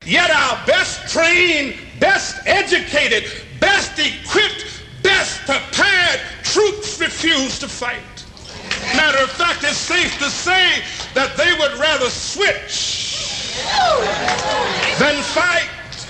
Yet our best trained, best educated, best equipped, best prepared troops refuse to fight. Matter of fact, it's safe to say that they would rather switch than fight.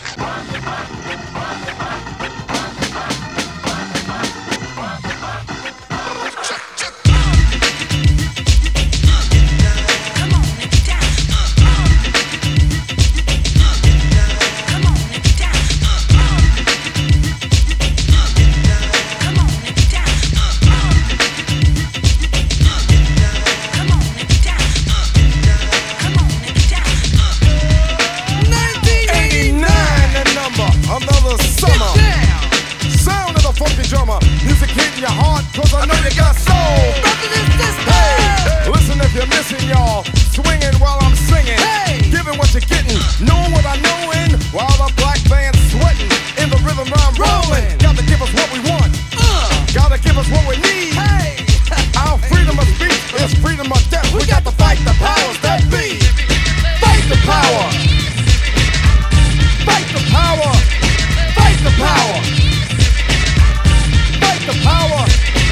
Cause I know you got soul. Hey, listen if you're missing, y'all. Swinging while I'm singing. Hey, giving what you're getting. Knowing what I knowin'. While the black band's sweating. In the rhythm I'm rolling. Gotta give us what we want. Gotta give us what we need. Hey, our freedom of speech is freedom of death. We got to fight the powers that be. Fight the power. Fight the power. Fight the power. Fight the power.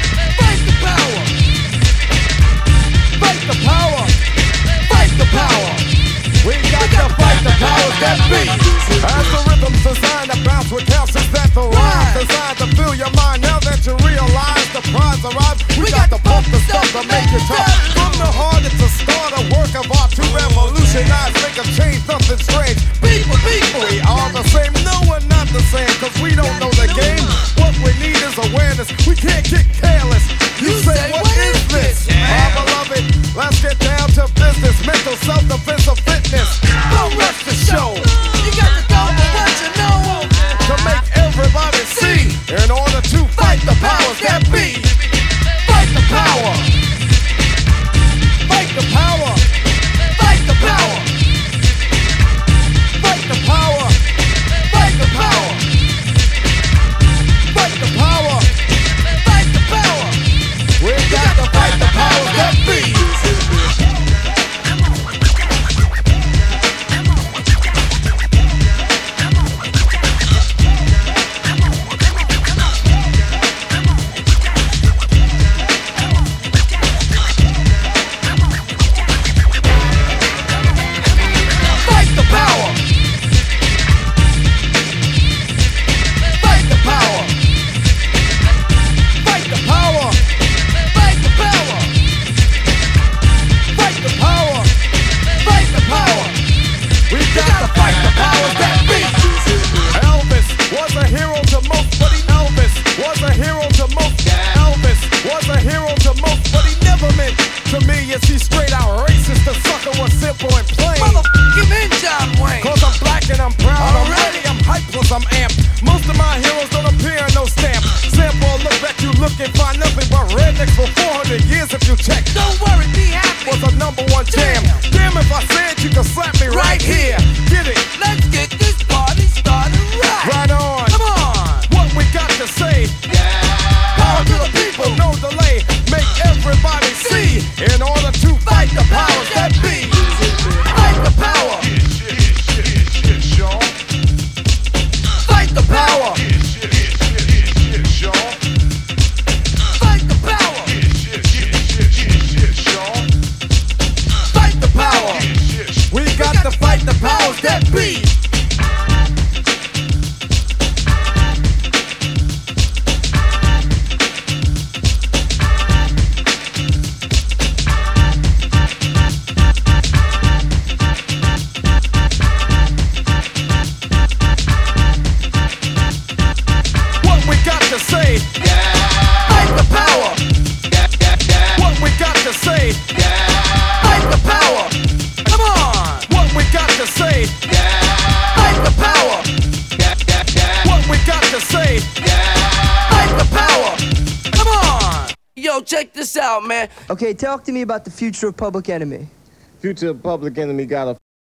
We got to fight the powers that be. As the rhythm's designed to bounce with calcium that the rhyme designed to fill your mind. Now that you realize the prize arrives, we got to pump the stuff to make it tough. From the heart, it's a start, a work of art to revolutionize, make a change, nothing strange. People, we are the same. No, we're not the same, cause we don't know the game. What we need is awareness. We can't get careless. You say, what is this? My beloved, let's get down to business. Mental self-defense of fitness. Don't rush the show. You got to go for what you know. To make everybody see. In order to fight the powers that be. Fight the power. Fight the power. Fight the power. Fight the power. Fight the power. Fight the power. Fight the power. We got to fight the powers that be. Check this out, man. Okay, talk to me about the future of Public Enemy. Future of Public Enemy got a